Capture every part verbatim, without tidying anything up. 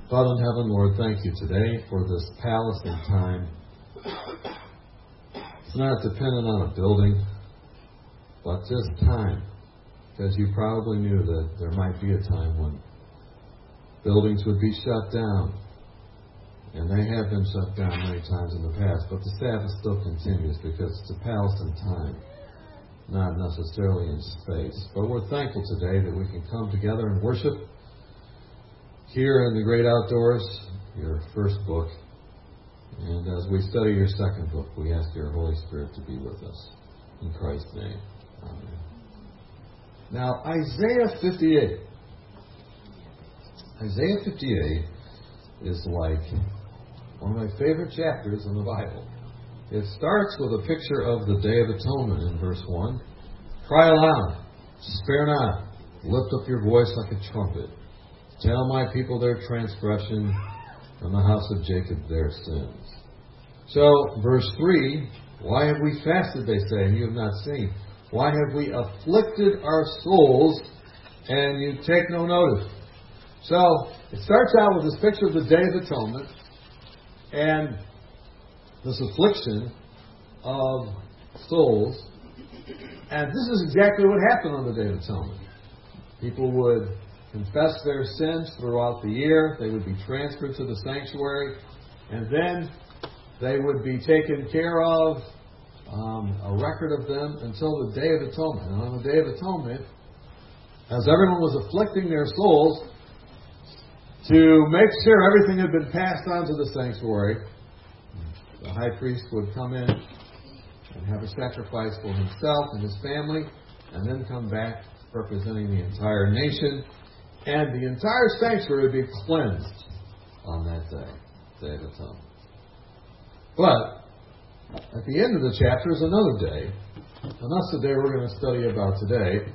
Father in heaven, Lord, thank you today for this palace in time. It's not dependent on a building, but just time. Because you probably knew that there might be a time when buildings would be shut down. And they have been shut down many times in the past. But the Sabbath still continues because it's a palace in time, not necessarily in space. But we're thankful today that we can come together and worship here in the great outdoors, your first book. And as we study your second book, we ask your Holy Spirit to be with us. In Christ's name. Amen. Now, Isaiah fifty-eight. Isaiah fifty-eight is like one of my favorite chapters in the Bible. It starts with a picture of the Day of Atonement in verse one. Cry aloud, spare not, lift up your voice like a trumpet. Tell my people their transgression, and the house of Jacob their sins. So, verse three, why have we fasted, they say, and you have not seen? Why have we afflicted our souls, and you take no notice? So, it starts out with this picture of the Day of Atonement, and this affliction of souls. And this is exactly what happened on the Day of Atonement. People would confess their sins throughout the year. They would be transferred to the sanctuary. And then they would be taken care of, um, a record of them until the Day of Atonement. And on the Day of Atonement, as everyone was afflicting their souls, to make sure everything had been passed on to the sanctuary, the high priest would come in and have a sacrifice for himself and his family, and then come back representing the entire nation. And the entire sanctuary would be cleansed on that day, Day of Atonement. But at the end of the chapter is another day, and that's the day we're going to study about today.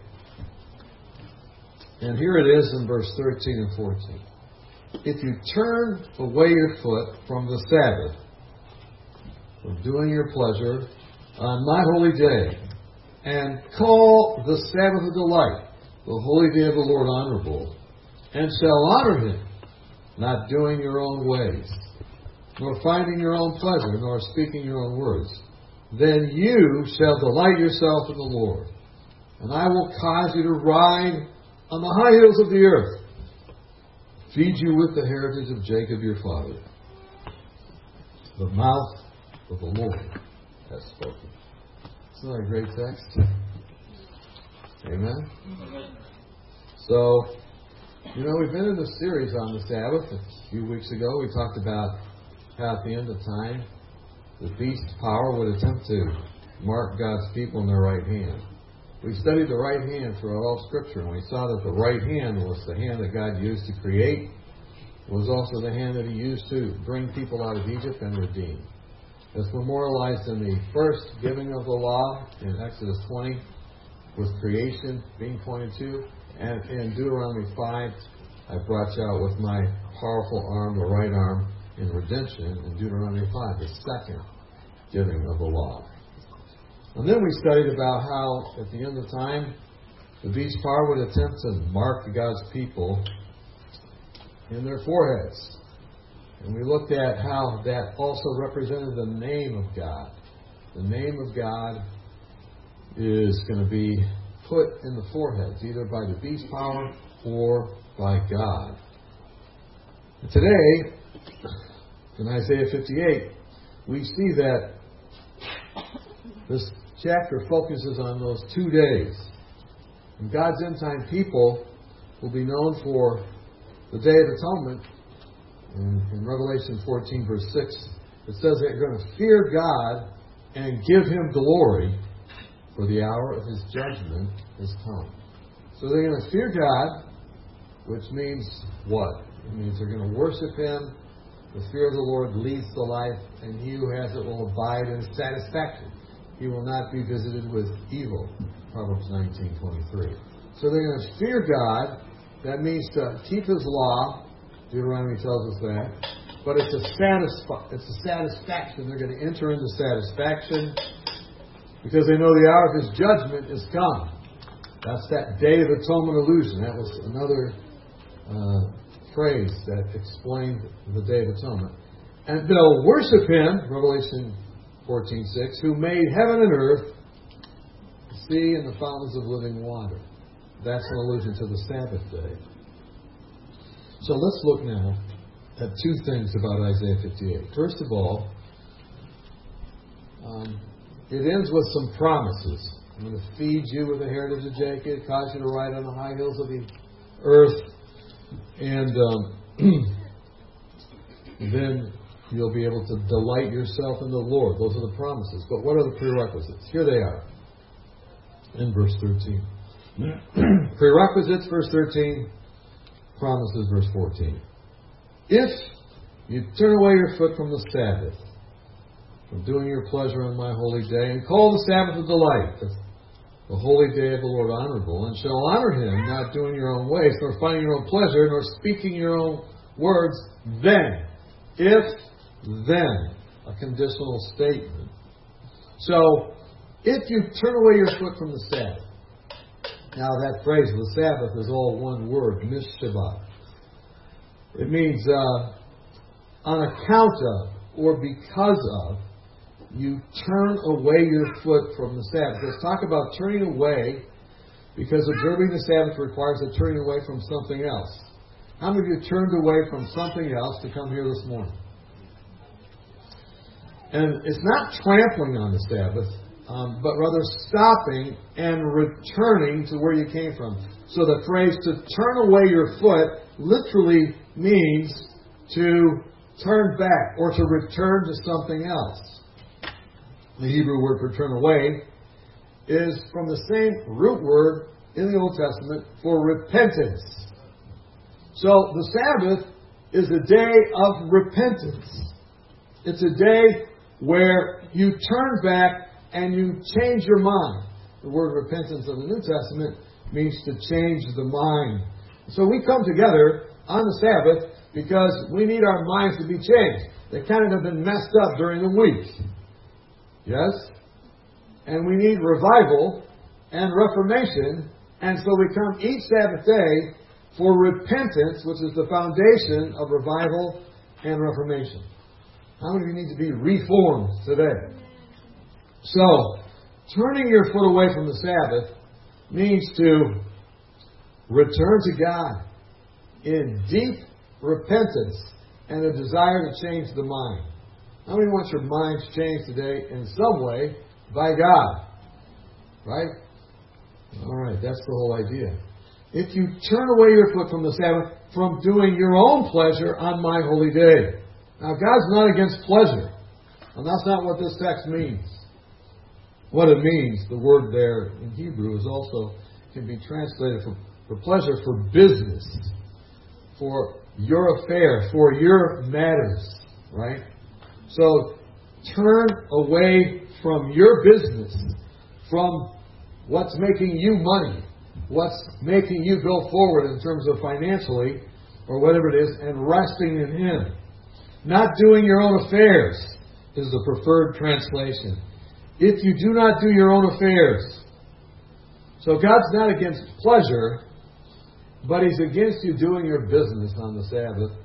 And here it is in verse thirteen and fourteen. If you turn away your foot from the Sabbath, from doing your pleasure on my holy day, and call the Sabbath a delight, the holy day of the Lord honorable, and shall honor him, not doing your own ways, nor finding your own pleasure, nor speaking your own words, then you shall delight yourself in the Lord, and I will cause you to ride on the high hills of the earth, feed you with the heritage of Jacob your father. The mouth of the Lord has spoken. Isn't that a great text? Amen? So, you know, we've been in a series on the Sabbath. A few weeks ago we talked about how at the end of time the beast's power would attempt to mark God's people in their right hand. We studied the right hand throughout all Scripture, and we saw that the right hand was the hand that God used to create. It was also the hand that He used to bring people out of Egypt and redeem. It's memorialized in the first giving of the law in Exodus twenty, with creation being pointed to, and in Deuteronomy five, I brought you out with my powerful arm, the right arm, in redemption in Deuteronomy five, the second giving of the law. And then we studied about how, at the end of time, the beast's power would attempt to mark God's people in their foreheads. And we looked at how that also represented the name of God. The name of God is going to be put in the foreheads, either by the beast's power or by God. And today, in Isaiah fifty-eight, we see that this chapter focuses on those two days. And God's end-time people will be known for the Day of Atonement. In, in Revelation fourteen, verse six, it says they're going to fear God and give Him glory, for the hour of His judgment is come. So they're going to fear God, which means what? It means they're going to worship Him. The fear of the Lord leads to life, and he who has it will abide in satisfaction. He will not be visited with evil. Proverbs nineteen twenty-three. So they're going to fear God. That means to keep His law. Deuteronomy tells us that. But it's a, satisfi- it's a satisfaction. They're going to enter into satisfaction because they know the hour of His judgment is come. That's that Day of Atonement illusion. That was another uh, phrase that explained the Day of Atonement. And they'll worship Him, Revelation fourteen six, who made heaven and earth, the sea, and the fountains of living water. That's an allusion to the Sabbath day. So let's look now at two things about Isaiah fifty-eight. First of all, um, it ends with some promises. I'm going to feed you with the heritage of Jacob, cause you to ride on the high hills of the earth, and um, then you'll be able to delight yourself in the Lord. Those are the promises. But what are the prerequisites? Here they are in verse thirteen. Prerequisites, verse thirteen. Promises, verse fourteen. If you turn away your foot from the Sabbath, from doing your pleasure on my holy day, and call the Sabbath a delight, the holy day of the Lord honorable, and shall honor Him, not doing your own ways, nor finding your own pleasure, nor speaking your own words, then, if, then, a conditional statement. So, if you turn away your foot from the Sabbath, now that phrase, the Sabbath, is all one word, mishshabbat. It means uh, on account of, or because of, you turn away your foot from the Sabbath. Let's talk about turning away, because observing the Sabbath requires a turning away from something else. How many of you turned away from something else to come here this morning? And it's not trampling on the Sabbath, um, but rather stopping and returning to where you came from. So the phrase to turn away your foot literally means to turn back or to return to something else. The Hebrew word for turn away is from the same root word in the Old Testament for repentance. So the Sabbath is a day of repentance. It's a day where you turn back and you change your mind. The word repentance in the New Testament means to change the mind. So we come together on the Sabbath because we need our minds to be changed. They kind of have been messed up during the week. Yes? And we need revival and reformation. And so we come each Sabbath day for repentance, which is the foundation of revival and reformation. How many of you need to be reformed today? So, turning your foot away from the Sabbath means to return to God in deep repentance and a desire to change the mind. How many want your minds changed today in some way by God? Right? All right, that's the whole idea. If you turn away your foot from the Sabbath, from doing your own pleasure on my holy day. Now, God's not against pleasure. And that's not what this text means. What it means, the word there in Hebrew is also, can be translated for, for pleasure, for business, for your affair, for your matters. Right? So, turn away from your business, from what's making you money, what's making you go forward in terms of financially, or whatever it is, and resting in Him. Not doing your own affairs is the preferred translation. If you do not do your own affairs. So God's not against pleasure, but He's against you doing your business on the Sabbath,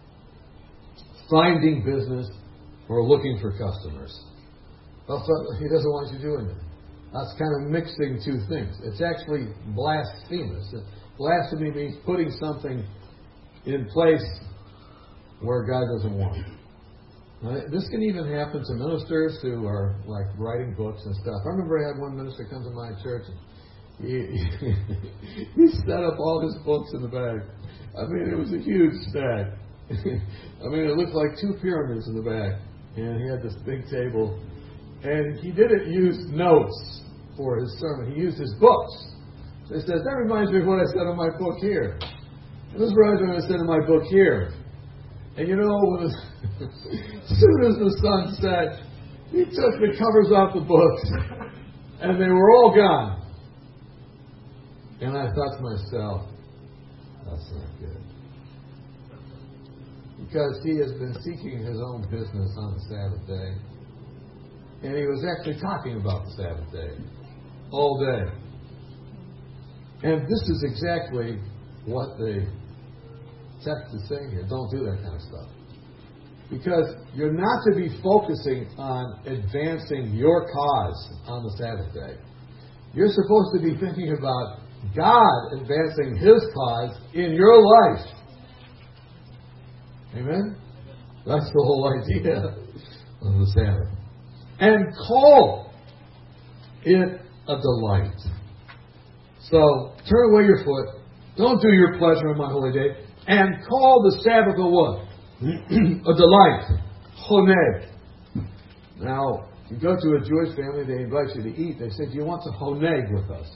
finding business, or looking for customers. Well, He doesn't want you doing it. That's kind of mixing two things. It's actually blasphemous. Blasphemy means putting something in place where God doesn't want it. Now, this can even happen to ministers who are like writing books and stuff. I remember I had one minister come to my church and he, he set up all his books in the bag. I mean, it was a huge stack. I mean, it looked like two pyramids in the back. And he had this big table. And he didn't use notes for his sermon. He used his books. So he says, that reminds me of what I said in my book here. And this reminds me of what I said in my book here. And you know, when, as soon as the sun set, he took the covers off the books. And they were all gone. And I thought to myself, that's not good. Because he has been seeking his own business on the Sabbath day. And he was actually talking about the Sabbath day all day. And this is exactly what the text is saying here. Don't do that kind of stuff. Because you're not to be focusing on advancing your cause on the Sabbath day. You're supposed to be thinking about God advancing His cause in your life. Amen? That's the whole idea of the Sabbath. And call it a delight. So, turn away your foot. Don't do your pleasure on my holy day. And call the Sabbath a what? A delight. Honeg. Now, you go to a Jewish family, they invite you to eat. They say, do you want to honeg with us?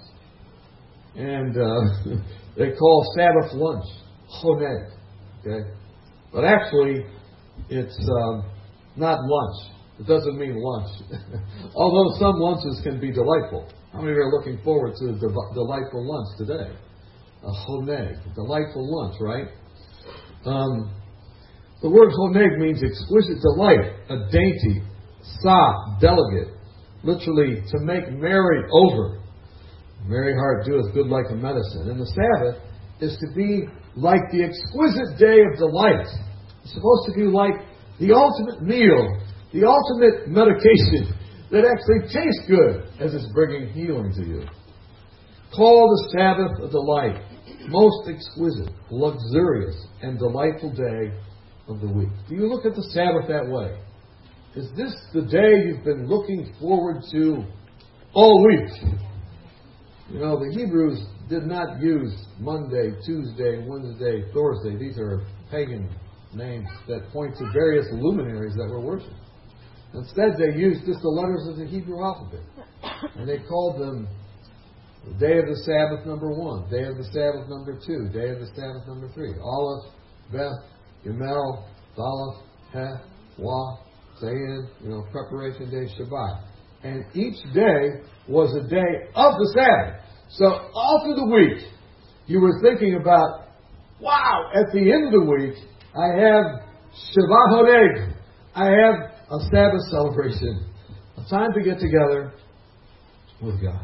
And uh, they call Sabbath lunch honeg. Okay? But actually, it's um, not lunch. It doesn't mean lunch. Although some lunches can be delightful. How many are looking forward to a de- delightful lunch today? A honeg. A delightful lunch, right? Um, the word honeg means exquisite delight, a dainty, soft, delicate. Literally, to make merry over. Merry heart doeth good like a medicine. And the Sabbath is to be like the exquisite day of delight. It's supposed to be like the ultimate meal, the ultimate medication that actually tastes good as it's bringing healing to you. Call the Sabbath a delight, most exquisite, luxurious, and delightful day of the week. Do you look at the Sabbath that way? Is this the day you've been looking forward to all week? You know, the Hebrews did not use Monday, Tuesday, Wednesday, Thursday. These are pagan names that point to various luminaries that were worshipped. Instead, they used just the letters of the Hebrew alphabet. And they called them the day of the Sabbath number one, day of the Sabbath number two, day of the Sabbath number three. Aleph, Beth, Gimel, Daleth, Heth, Wah, Zayin, you know, preparation day, Shabbat. And each day was a day of the Sabbath. So all through the week, you were thinking about, wow, at the end of the week, I have Shabbat Honeg. I have a Sabbath celebration. A time to get together with God.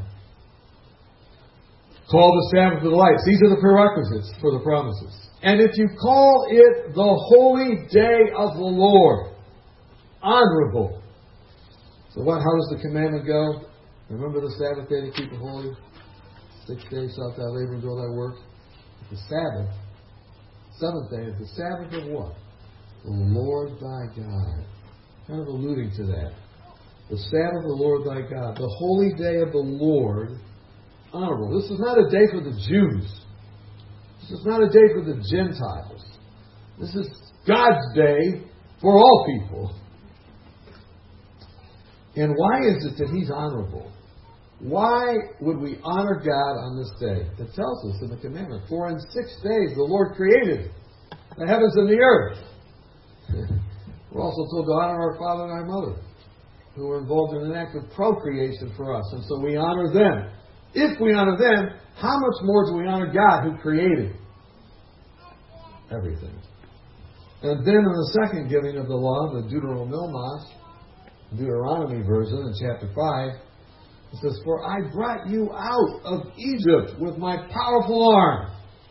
Call the Sabbath a delight. These are the prerequisites for the promises. And if you call it the holy day of the Lord, honorable. So what? How does the commandment go? Remember the Sabbath day to keep it holy. Six days shalt thou labor and do all thy work. The Sabbath, seventh day, is the Sabbath of what? The Lord thy God. Kind of alluding to that. The Sabbath of the Lord thy God. The holy day of the Lord, honorable. This is not a day for the Jews. This is not a day for the Gentiles. This is God's day for all people. And why is it that He's honorable? Why would we honor God on this day? It tells us in the commandment, for in six days the Lord created the heavens and the earth. We're also told to honor our father and our mother, who were involved in an act of procreation for us. And so we honor them. If we honor them, how much more do we honor God who created everything? And then in the second giving of the law, the Deuteronomos, Deuteronomy version in chapter five, it says, for I brought you out of Egypt with my powerful arm.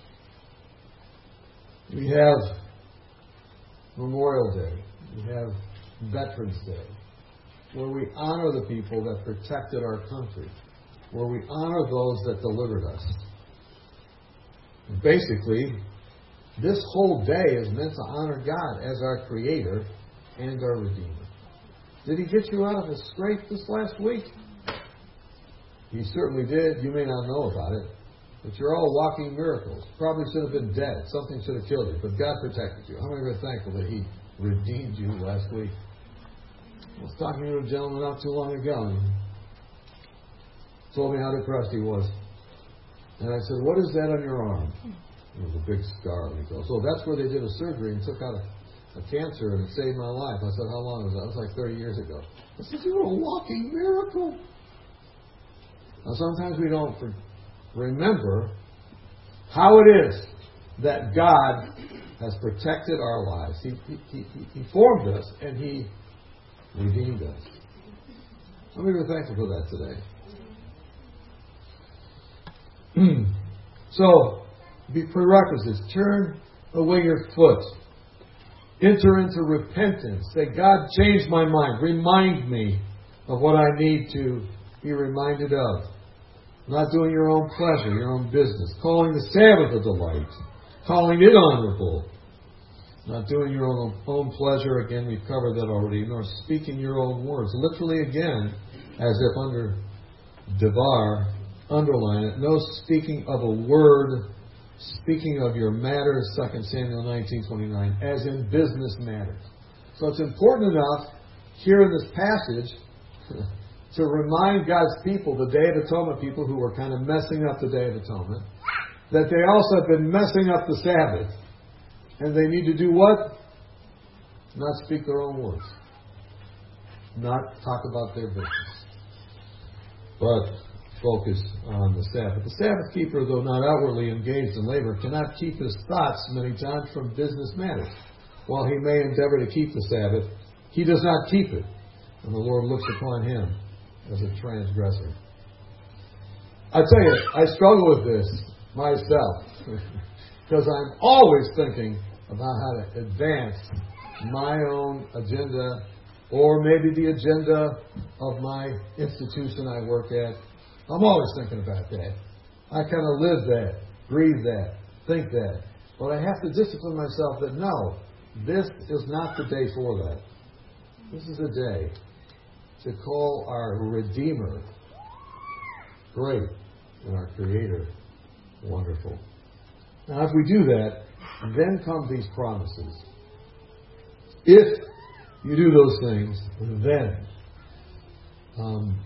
We have Memorial Day. We have Veterans Day, where we honor the people that protected our country, where we honor those that delivered us. And basically, this whole day is meant to honor God as our Creator and our Redeemer. Did He get you out of a scrape this last week? He certainly did. You may not know about it. But you're all walking miracles. Probably should have been dead. Something should have killed you. But God protected you. How many are thankful that He redeemed you last week? I was talking to a gentleman not too long ago. And he told me how depressed he was. And I said, what is that on your arm? It was a big scar. And he goes, oh, that's where they did a surgery and took out a, a cancer and it saved my life. I said, how long was that? It was like thirty years ago. I said, you were a walking miracle. Now, sometimes we don't remember how it is that God has protected our lives. He, he, he, he formed us and He redeemed us. How many are thankful for that today? So, the prerequisites. Turn away your foot. Enter into repentance. Say, God, change my mind. Remind me of what I need to be reminded of. Not doing your own pleasure, your own business. Calling the Sabbath a delight. Calling it honorable. Not doing your own, own pleasure. Again, we've covered that already. Nor speaking your own words. Literally again, as if under Devar, underline it. No speaking of a word. Speaking of your matters, Second Samuel nineteen twenty-nine, as in business matters. So it's important enough here in this passage to remind God's people, the Day of Atonement people who were kind of messing up the Day of Atonement, that they also have been messing up the Sabbath. And they need to do what? Not speak their own words. Not talk about their business. But focus on the Sabbath. The Sabbath keeper, though not outwardly engaged in labor, cannot keep his thoughts many times from business matters. While he may endeavor to keep the Sabbath, he does not keep it. And the Lord looks upon him as a transgressor. I tell you, I struggle with this myself. Because I'm always thinking about how to advance my own agenda, or maybe the agenda of my institution I work at. I'm always thinking about that. I kind of live that, breathe that, think that. But I have to discipline myself that no, this is not the day for that. This is a day to call our Redeemer great and our Creator wonderful. Now, if we do that, then come these promises. If you do those things, then, um,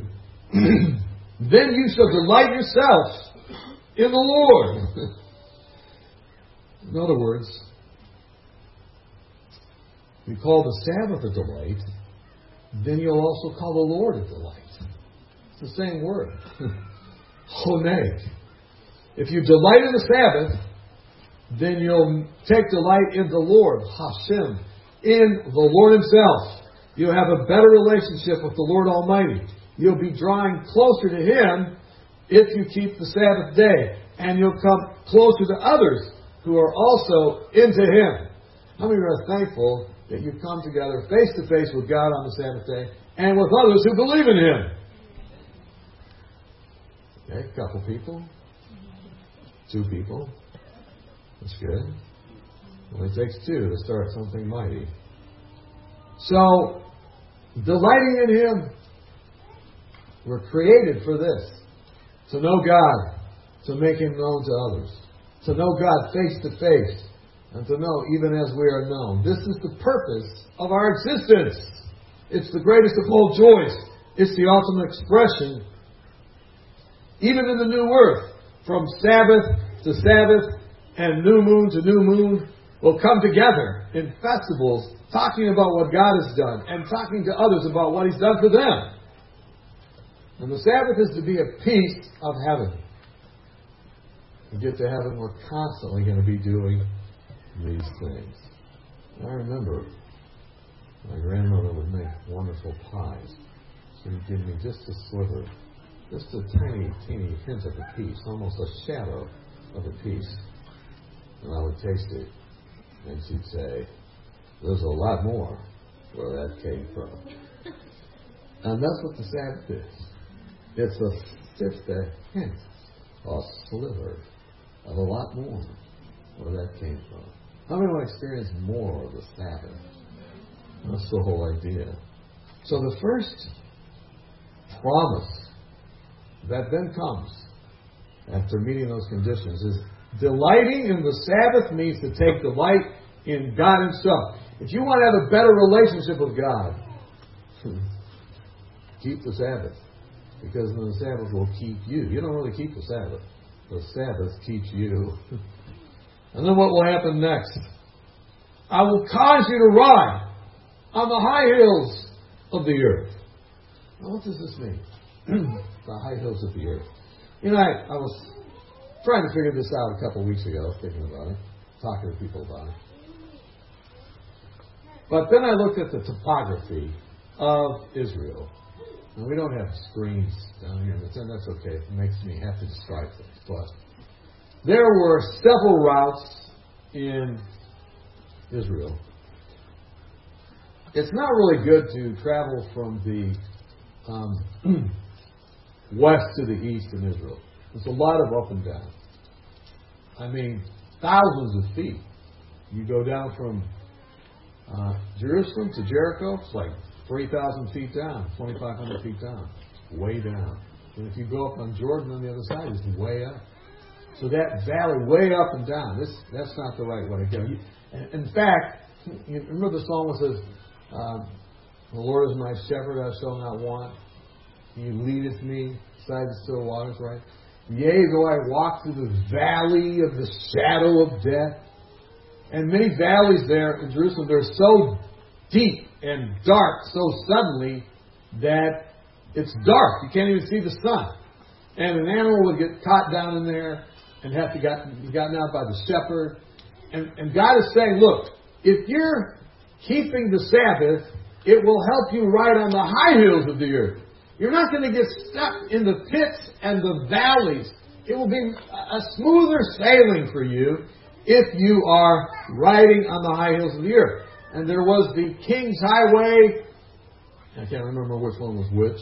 then you shall delight yourself in the Lord. In other words, we call the Sabbath a delight, then you'll also call the Lord a delight. It's the same word. Honeg. If you delight in the Sabbath, then you'll take delight in the Lord, Hashem, in the Lord Himself. You'll have a better relationship with the Lord Almighty. You'll be drawing closer to Him if you keep the Sabbath day. And you'll come closer to others who are also into Him. How many are thankful that you come together face to face with God on the Sabbath day and with others who believe in Him? Okay, a couple people. Two people. That's good. It only takes two to start something mighty. So, delighting in Him. We're created for this. To know God. To make Him known to others. To know God face to face. And to know even as we are known. This is the purpose of our existence. It's the greatest of all joys. It's the ultimate expression. Even in the new earth. From Sabbath to Sabbath and new moon to new moon will come together in festivals talking about what God has done and talking to others about what He's done for them. And the Sabbath is to be a piece of heaven. To get to heaven, we're constantly going to be doing these things. I remember my grandmother would make wonderful pies. She would give me just a sliver, just a tiny, teeny hint of a piece, almost a shadow of a piece. And I would taste it. And she'd say, there's a lot more where that came from. And that's what the Sabbath is. It's a, just a hint, a sliver of a lot more where that came from. How many want to experience more of the Sabbath? That's the whole idea. So the first promise that then comes after meeting those conditions is delighting in the Sabbath means to take delight in God Himself. If you want to have a better relationship with God, keep the Sabbath. Because then the Sabbath will keep you. You don't really keep the Sabbath. The Sabbath keeps you. And then what will happen next? I will cause you to ride on the high hills of the earth. Now what does this mean? The high hills of the earth. You know, I, I was trying to figure this out a couple of weeks ago, thinking about it, talking to people about it. But then I looked at the topography of Israel. And we don't have screens down here, and that's okay. It makes me have to describe things. But there were several routes in Israel. It's not really good to travel from the um, west to the east in Israel. There's a lot of up and down. I mean, thousands of feet. You go down from uh, Jerusalem to Jericho, it's like three thousand feet down, twenty-five hundred feet down, way down. And if you go up on Jordan on the other side, it's way up. So that valley, way up and down, this that's not the right way to go. You, in fact, you remember the psalm that says, um, the Lord is my shepherd, I shall not want. He leadeth me beside the still waters, right? Yea, though I walk through the valley of the shadow of death. And many valleys there in Jerusalem, they're so deep and dark so suddenly that it's dark. You can't even see the sun. And an animal would get caught down in there and have to get, be gotten out by the shepherd. And, and God is saying, look, if you're keeping the Sabbath, it will help you ride on the high hills of the earth. You're not going to get stuck in the pits and the valleys. It will be a smoother sailing for you if you are riding on the high hills of the earth. And there was the King's Highway. I can't remember which one was which.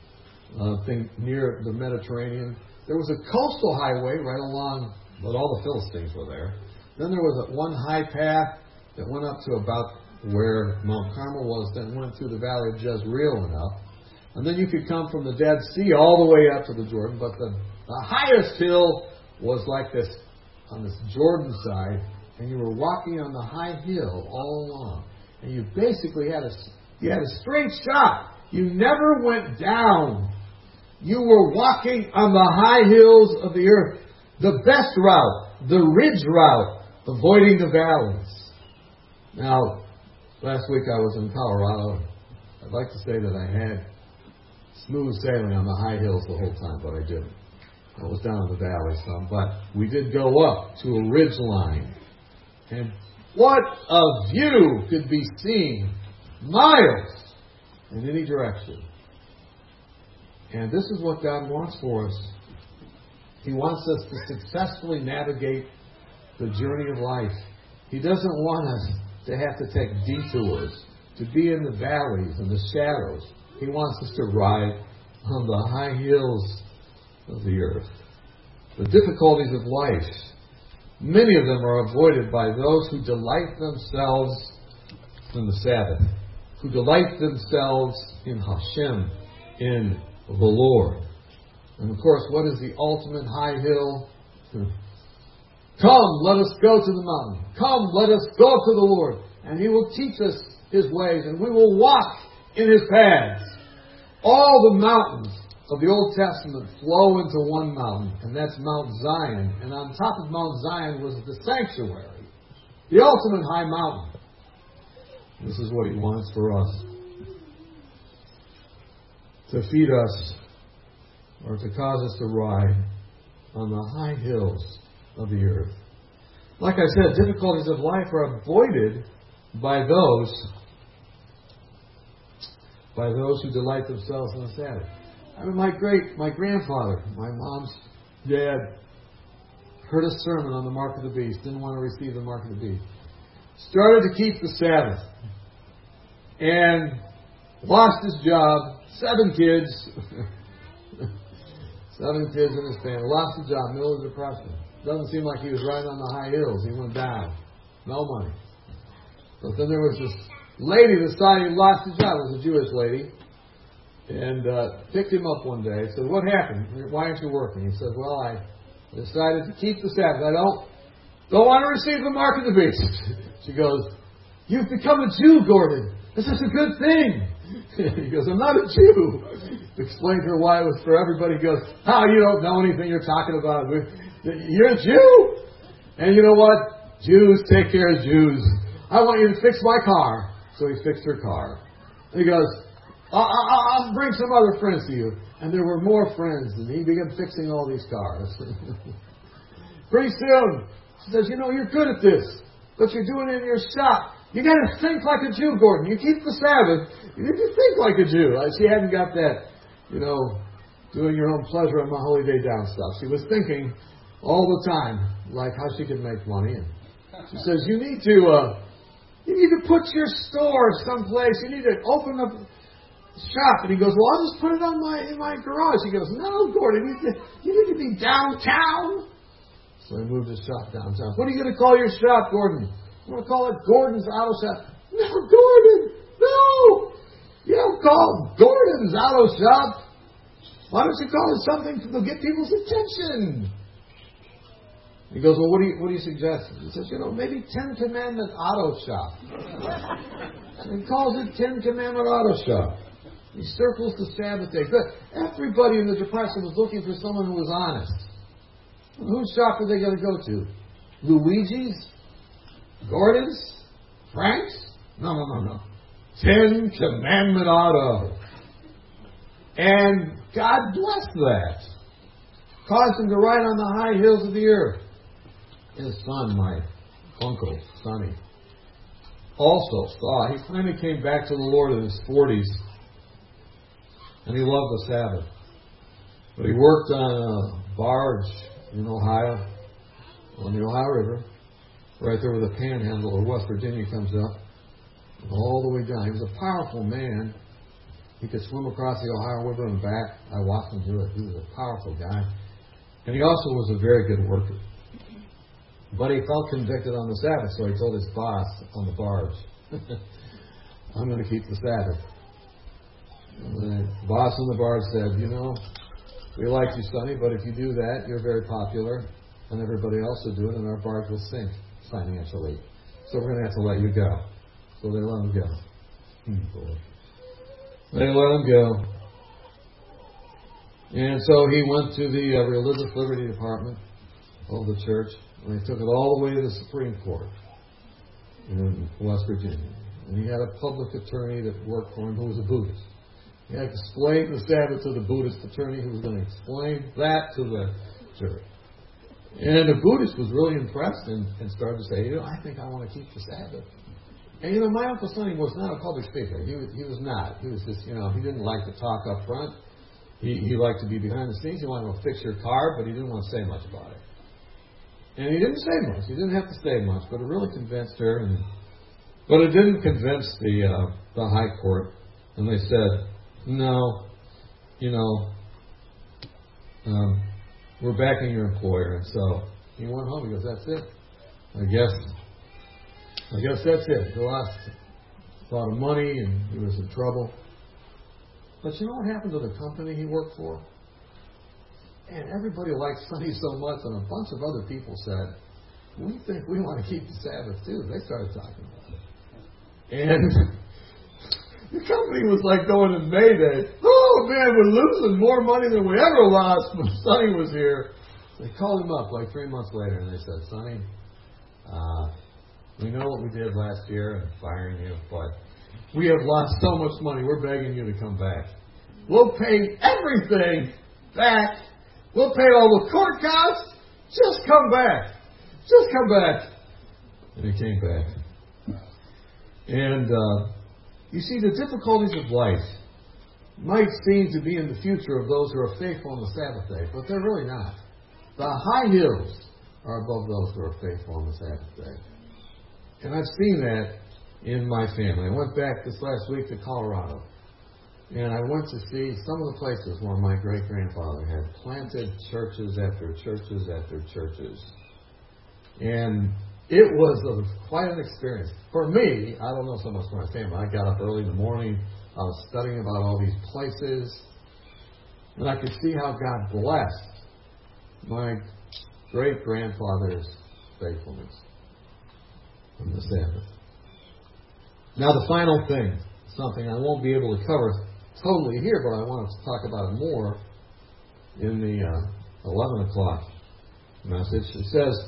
Uh, thing near the Mediterranean. There was a coastal highway right along, but all the Philistines were there. Then there was a, one high path that went up to about where Mount Carmel was, then went through the valley of Jezreel and up. And then you could come from the Dead Sea all the way up to the Jordan, but the, the highest hill was like this, on this Jordan side, and you were walking on the high hill all along. And you basically had a, you had a straight shot. You never went down. You were walking on the high hills of the earth. The best route, the ridge route, avoiding the valleys. Now, last week I was in Colorado. I'd like to say that I had smooth sailing on the high hills the whole time, but I didn't. I was down in the valley some, but we did go up to a ridge line. And what a view could be seen miles in any direction. And this is what God wants for us. He wants us to successfully navigate the journey of life. He doesn't want us to have to take detours, to be in the valleys and the shadows. He wants us to ride on the high hills of the earth. The difficulties of life, many of them are avoided by those who delight themselves in the Sabbath, who delight themselves in Hashem, in the Lord. And of course, what is the ultimate high hill? Come, let us go to the mountain. Come, let us go to the Lord. And He will teach us His ways, and we will walk in His paths. All the mountains of the Old Testament flow into one mountain, and that's Mount Zion. And on top of Mount Zion was the sanctuary, the ultimate high mountain. This is what He wants for us. To feed us, or to cause us to ride on the high hills of the earth. Like I said, difficulties of life are avoided by those by those who delight themselves in the Sabbath. I mean, my great, my grandfather, my mom's dad, heard a sermon on the mark of the beast, didn't want to receive the mark of the beast. Started to keep the Sabbath, and lost his job, seven kids, seven kids in his family, lost his job, middle of the depression. Doesn't seem like he was riding on the high hills. He went down. No money. But then there was this lady that saw he lost his job. It was a Jewish lady. And uh, picked him up one day. Said, what happened? Why aren't you working? He said, well, I decided to keep the Sabbath. I don't, don't want to receive the mark of the beast. She goes, you've become a Jew, Gordon. This is a good thing. He goes, I'm not a Jew. Explained to her why it was for everybody. He goes, how, you don't know anything you're talking about. You're a Jew. And you know what? Jews take care of Jews. I want you to fix my car. So he fixed her car. And he goes, I'll, I'll, I'll bring some other friends to you. And there were more friends. And he began fixing all these cars. Pretty soon, she says, you know, you're good at this. But you're doing it in your shop. You got to think like a Jew, Gordon. You keep the Sabbath. You need to think like a Jew. She hadn't got that, you know, doing your own pleasure on my holy day down stuff. She was thinking all the time, like how she could make money and She says, you need to, uh, you need to put your store someplace. You need to open up shop. And he goes, well, I'll just put it on my in my garage. He goes, no, Gordon, you need to, you need to be downtown. So he moved his shop downtown. What are you going to call your shop, Gordon? I'm going to call it Gordon's Auto Shop. No, Gordon, no. You don't call Gordon's Auto Shop. Why don't you call it something to get people's attention? He goes, well, what do you what do you suggest? He says, you know, maybe Ten Commandment Auto Shop. So he calls it Ten Commandment Auto Shop. He circles the Sabbath day. Good. Everybody in the depression was looking for someone who was honest. Whose shop are they going to go to? Luigi's? Gordon's? Frank's? No, no, no, no. Ten Commandment Auto. And God blessed that. Caused him to ride on the high hills of the earth. His son, my uncle, Sonny, also saw. He finally came back to the Lord in his forties. And he loved the Sabbath. But he worked on a barge in Ohio, on the Ohio River, right there where the Panhandle of West Virginia comes up, all the way down. He was a powerful man. He could swim across the Ohio River and back. I watched him do it. He was a powerful guy. And he also was a very good worker. But he felt convicted on the Sabbath, so he told his boss on the barge, I'm going to keep the Sabbath. And the boss on the barge said, you know, we like you, Sonny, but if you do that, you're very popular, and everybody else will do it, and our barge will sink financially. So we're going to have to let you go. So they let him go. Hmm, boy. They let him go. And so he went to the uh, Religious Liberty Department of the church, and they took it all the way to the Supreme Court in West Virginia. And he had a public attorney that worked for him who was a Buddhist. He had to explain the Sabbath to the Buddhist attorney who was going to explain that to the jury. And the Buddhist was really impressed and, and started to say, you know, I think I want to keep the Sabbath. And, you know, my Uncle Sonny was not a public speaker. He was, he was not. He was just, you know, he didn't like to talk up front. He, he liked to be behind the scenes. He wanted to fix your car, but he didn't want to say much about it. And he didn't say much. He didn't have to say much, but it really convinced her. And, but it didn't convince the uh, the High Court. And they said, no, you know, um, we're backing your employer. And so he went home. He goes, that's it. I guess, I guess that's it. He lost a lot of money and he was in trouble. But you know what happened to the company he worked for? And everybody liked Sonny so much, and a bunch of other people said, we think we want to keep the Sabbath too. They started talking about it. And the company was like going in Mayday. Oh man, we're losing more money than we ever lost when Sonny was here. They called him up like three months later and they said, Sonny, uh, we know what we did last year in firing you, but we have lost so much money. We're begging you to come back. We'll pay everything back. We'll pay all the court costs. Just come back. Just come back. And he came back. And uh, you see, the difficulties of life might seem to be in the future of those who are faithful on the Sabbath day, but they're really not. The high hills are above those who are faithful on the Sabbath day. And I've seen that in my family. I went back this last week to Colorado. And I went to see some of the places where my great-grandfather had planted churches after churches after churches. And it was a, quite an experience. For me, I don't know so much for my family. I got up early in the morning. I was studying about all these places. And I could see how God blessed my great-grandfather's faithfulness on the Sabbath. Now the final thing, something I won't be able to cover totally here, but I want to talk about it more in the uh, eleven o'clock message. It says,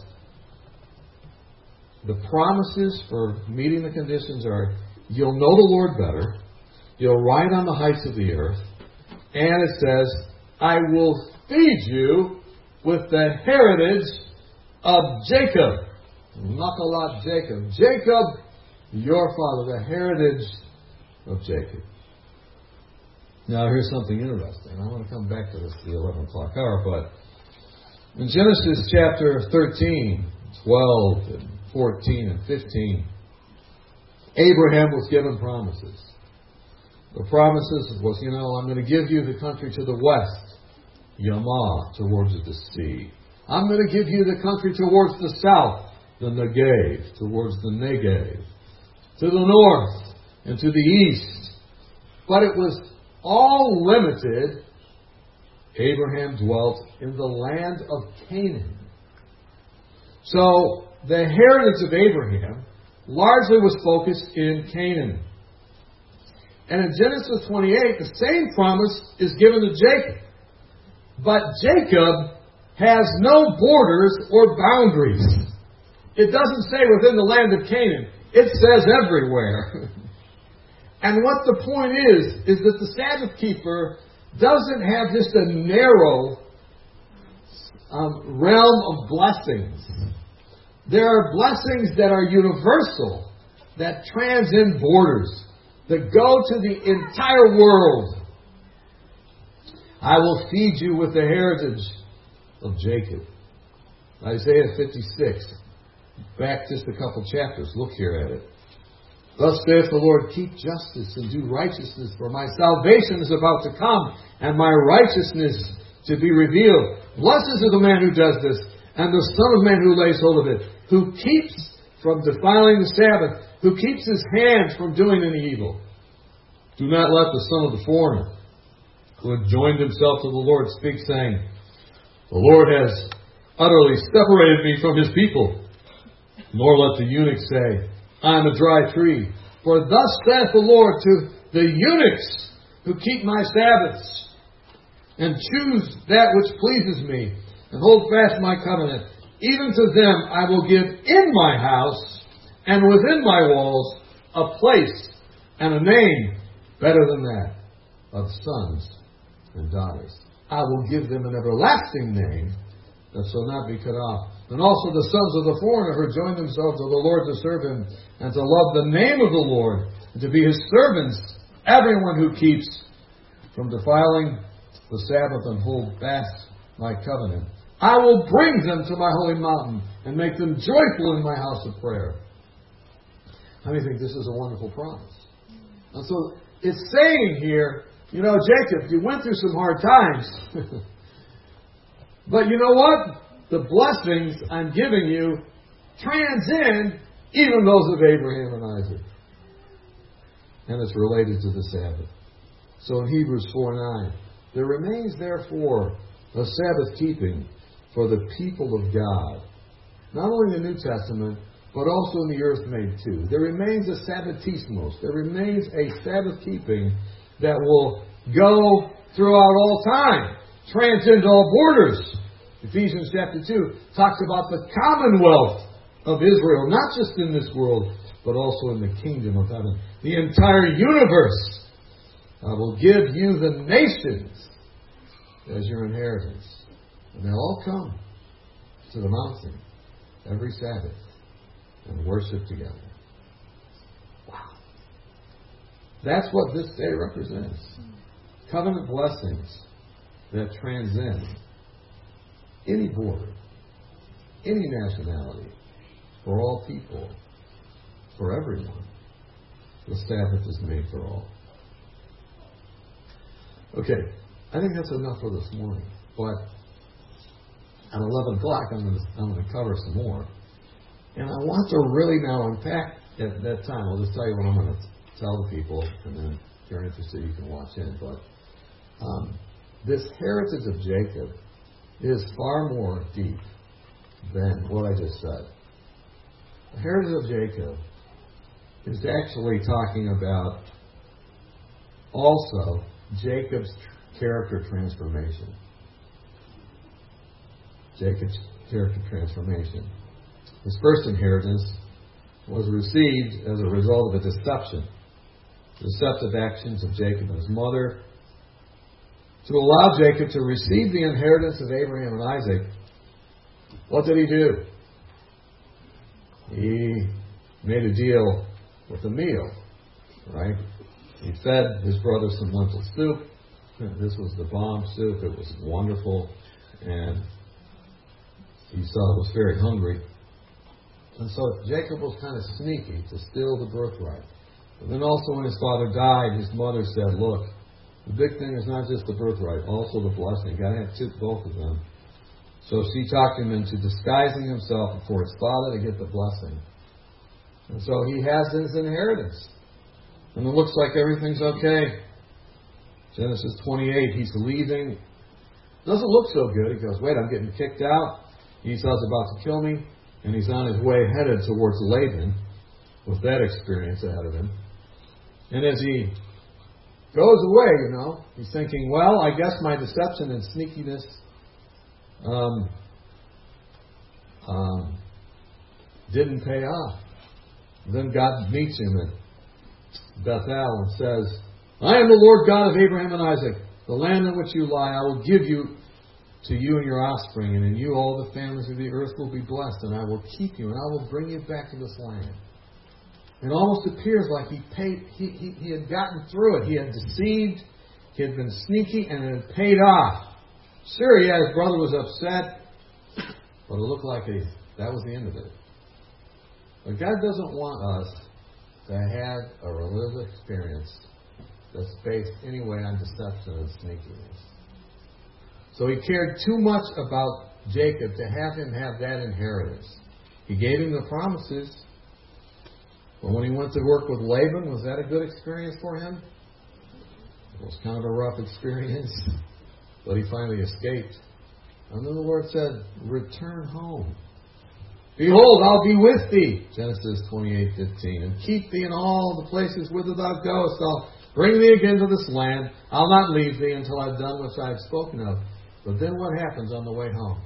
the promises for meeting the conditions are, you'll know the Lord better, you'll ride on the heights of the earth, and it says, I will feed you with the heritage of Jacob. Nachalat Jacob. Jacob, your father, the heritage of Jacob. Now, here's something interesting. I want to come back to this at the eleven o'clock hour, but in Genesis chapter thirteen, twelve, and fourteen and fifteen, Abraham was given promises. The promises was, you know, I'm going to give you the country to the west, Yamah, towards the sea. I'm going to give you the country towards the south, the Negev, towards the Negev, to the north and to the east. But it was all limited. Abraham dwelt in the land of Canaan. So the heritage of Abraham largely was focused in Canaan. And in Genesis twenty-eight, the same promise is given to Jacob. But Jacob has no borders or boundaries. It doesn't say within the land of Canaan. It says everywhere. And what the point is, is that the Sabbath keeper doesn't have just a narrow um, realm of blessings. There are blessings that are universal, that transcend borders, that go to the entire world. I will feed you with the heritage of Jacob. Isaiah fifty-six. Back just a couple chapters. Look here at it. Thus saith the Lord, keep justice and do righteousness, for my salvation is about to come, and my righteousness to be revealed. Blessed is the man who does this, and the Son of Man who lays hold of it, who keeps from defiling the Sabbath, who keeps his hands from doing any evil. Do not let the son of the foreigner, who had joined himself to the Lord, speak, saying, the Lord has utterly separated me from his people. Nor let the eunuch say, I am a dry tree. For thus saith the Lord to the eunuchs who keep my Sabbaths, and choose that which pleases me, and hold fast my covenant. Even to them I will give in my house, and within my walls, a place and a name better than that of sons and daughters. I will give them an everlasting name that shall not be cut off. And also the sons of the foreigner who join themselves to the Lord to serve him, and to love the name of the Lord, and to be his servants, everyone who keeps from defiling the Sabbath and hold fast my covenant. I will bring them to my holy mountain, and make them joyful in my house of prayer. How many think this is a wonderful promise? And so it's saying here, you know, Jacob, you went through some hard times. But you know what? The blessings I'm giving you transcend even those of Abraham and Isaac. And it's related to the Sabbath. So in Hebrews four nine, there remains therefore a Sabbath keeping for the people of God. Not only in the New Testament, but also in the earth made too. There remains a Sabbatismos. There remains a Sabbath keeping that will go throughout all time, transcend all borders. Ephesians chapter two talks about the commonwealth of Israel, not just in this world, but also in the kingdom of heaven. The entire universe. I will give you the nations as your inheritance. And they'll all come to the mountain every Sabbath and worship together. Wow. That's what this day represents. Covenant blessings that transcend any border, any nationality, for all people, for everyone. The Sabbath is made for all. Okay, I think that's enough for this morning. But at eleven o'clock, I'm going to, I'm going to cover some more. And I want to really now unpack at that time. I'll just tell you what I'm going to tell the people, and then if you're interested, you can watch in. But um, this heritage of Jacob is far more deep than what I just said. The heritage of Jacob is actually talking about also Jacob's character transformation. Jacob's character transformation. His first inheritance was received as a result of a deception. Deceptive actions of Jacob and his mother. To allow Jacob to receive the inheritance of Abraham and Isaac, what did he do? He made a deal with a meal, right? He fed his brother some lentil soup. This was the bomb soup. It was wonderful. And Esau was very hungry. And so Jacob was kind of sneaky to steal the birthright. But then also when his father died, his mother said, look, the big thing is not just the birthright, also the blessing. You've got to have two, both of them. So she talked him into disguising himself before his father to get the blessing. And so he has his inheritance. And it looks like everything's okay. Genesis twenty-eight, he's leaving. Doesn't look so good. He goes, wait, I'm getting kicked out. Esau's about to kill me. And he's on his way headed towards Laban with that experience ahead of him. And as he goes away, you know, he's thinking, well, I guess my deception and sneakiness um, um, didn't pay off. And then God meets him at Bethel and says, I am the Lord God of Abraham and Isaac. The land in which you lie, I will give you to you and your offspring, and in you all the families of the earth will be blessed, and I will keep you, and I will bring you back to this land. It almost appears like he paid. He, he, he had gotten through it. He had deceived. He had been sneaky, and it had paid off. Sure, yeah, his brother was upset, but it looked like he, that was the end of it. But God doesn't want us to have a religious experience that's based anyway on deception and sneakiness. So he cared too much about Jacob to have him have that inheritance. He gave him the promises. But when he went to work with Laban, was that a good experience for him? It was kind of a rough experience. But he finally escaped. And then the Lord said, return home. Behold, I'll be with thee, Genesis twenty-eight fifteen, and keep thee in all the places whither thou goest. I'll bring thee again to this land. I'll not leave thee until I've done what I've spoken of. But then what happens on the way home?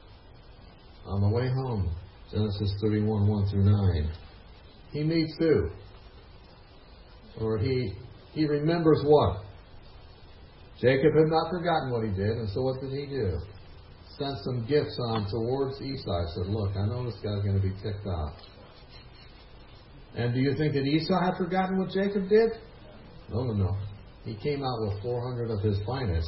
On the way home, Genesis thirty-one, one through nine, he meets who? Or he he remembers what? Jacob had not forgotten what he did, and so what did he do? Sent some gifts on towards Esau. Said, look, I know this guy's going to be ticked off. And do you think that Esau had forgotten what Jacob did? No, no, no. He came out with four hundred of his finest.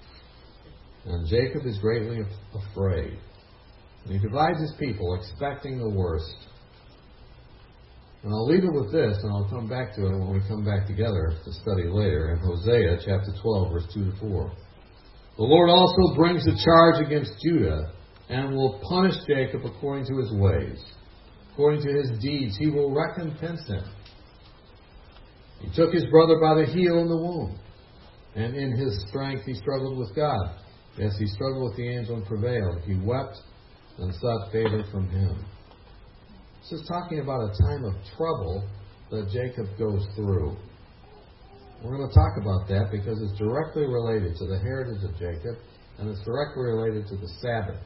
And Jacob is greatly afraid. And he divides his people, expecting the worst. And I'll leave it with this, and I'll come back to it when we come back together to study later in Hosea chapter twelve, verse two to four. The Lord also brings a charge against Judah, and will punish Jacob according to his ways. According to his deeds, he will recompense him. He took his brother by the heel in the womb, and in his strength he struggled with God. Yes, he struggled with the angel and prevailed. He wept and sought favor from him. This is talking about a time of trouble that Jacob goes through. We're going to talk about that because it's directly related to the heritage of Jacob, and it's directly related to the Sabbath.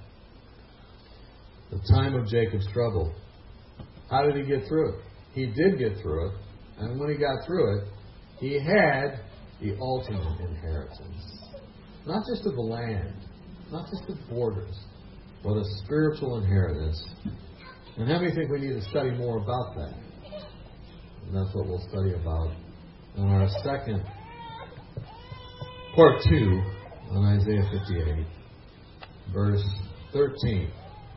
The time of Jacob's trouble. How did he get through it? He did get through it, and when he got through it, he had the ultimate inheritance. Not just of the land, not just the borders, but a spiritual inheritance. And how many think we need to study more about that? And that's what we'll study about in our second, part two, on Isaiah fifty-eight, verse thirteen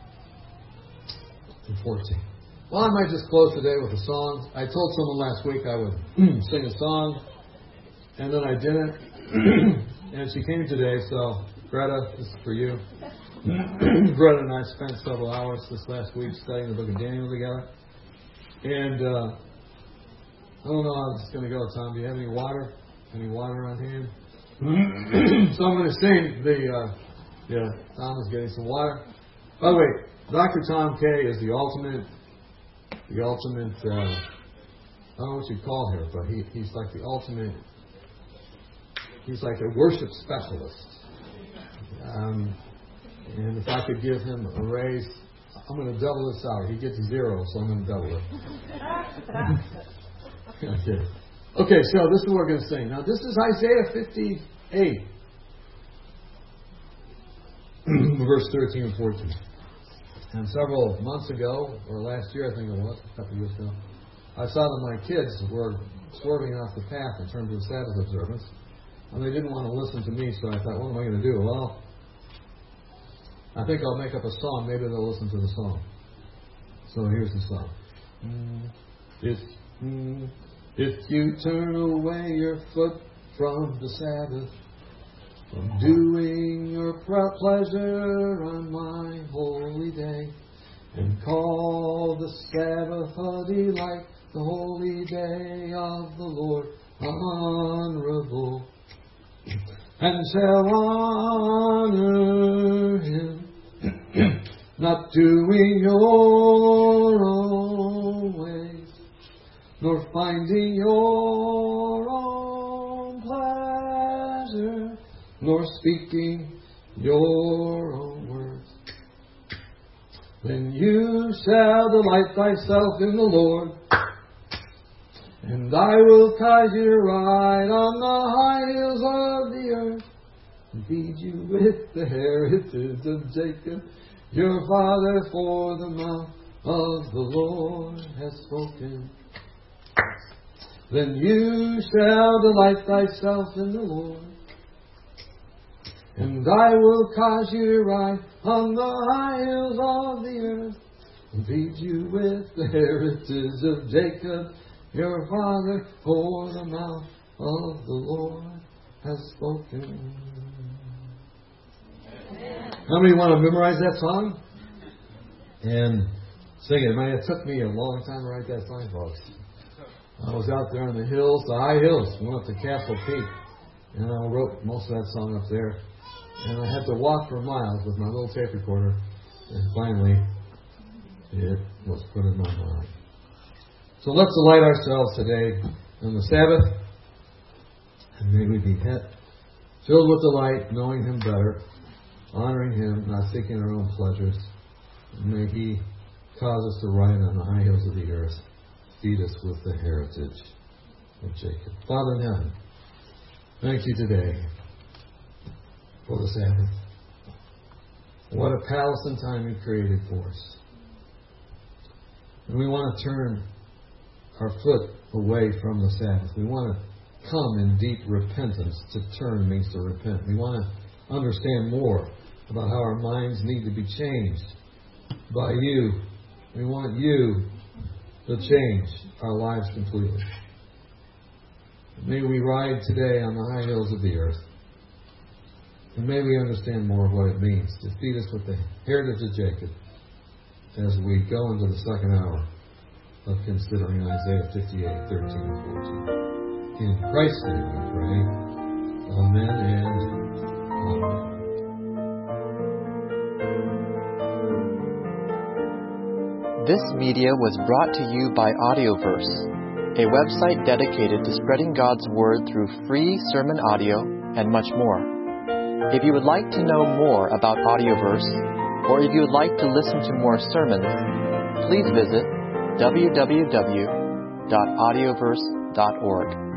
and fourteen. Well, I might just close today with a song. I told someone last week I would sing a song, and then I didn't. And she came today, so Greta, this is for you. Greta and I spent several hours this last week studying the book of Daniel together. And uh, I don't know how this is going to go, Tom. Do you have any water? Any water on hand? So I'm going to sing the, uh, yeah, Tom is getting some water. By the way, Doctor Tom Kay is the ultimate, the ultimate, uh, I don't know what you'd call him, but he, he's like the ultimate, he's like a worship specialist. Um, and if I could give him a raise, I'm going to double his salary. He gets zero, so I'm going to double it. Okay. Okay, so this is what we're going to sing. Now, this is Isaiah fifty-eight, verse thirteen and fourteen. And several months ago, or last year, I think it was, a couple of years ago, I saw that my kids were swerving off the path in terms of Sabbath observance. And they didn't want to listen to me, so I thought, what am I going to do? Well, I think I'll make up a song. Maybe they'll listen to the song. So here's the song. Mm, if, mm, if you turn away your foot from the Sabbath, from doing your pleasure on my holy day, and call the Sabbath a delight, the holy day of the Lord honorable, and shall honor Him, not doing your own ways, nor finding your own pleasure, nor speaking your own words. Then you shall delight thyself in the Lord, and I will cause you to ride on the high hills of the earth, and feed you with the heritage of Jacob, your father, for the mouth of the Lord has spoken. Then you shall delight thyself in the Lord, and I will cause you to ride on the high hills of the earth, and feed you with the heritage of Jacob, your father, for the mouth of the Lord has spoken. How many want to memorize that song and sing it? I mean, it took me a long time to write that song, folks. I was out there on the hills, the high hills. We went to Castle Peak, and I wrote most of that song up there. And I had to walk for miles with my little tape recorder, and finally, it was put in my mind. So let's delight ourselves today on the Sabbath, and may we be filled with delight, knowing Him better, honoring Him, not seeking our own pleasures. And may He cause us to ride on the high hills of the earth, feed us with the heritage of Jacob. Father in heaven, thank you today for the Sabbath. What a palace and time you created for us. And we want to turn our foot away from the Sabbath. We want to come in deep repentance. To turn means to repent. We want to understand more about how our minds need to be changed by you. We want you to change our lives completely. May we ride today on the high hills of the earth. And may we understand more of what it means to feed us with the heritage of Jacob as we go into the second hour of considering Isaiah fifty-eight, thirteen and fourteen. In Christ's name we pray. Amen and amen. This media was brought to you by Audioverse, a website dedicated to spreading God's Word through free sermon audio and much more. If you would like to know more about Audioverse, or if you would like to listen to more sermons, please visit w w w dot audioverse dot org.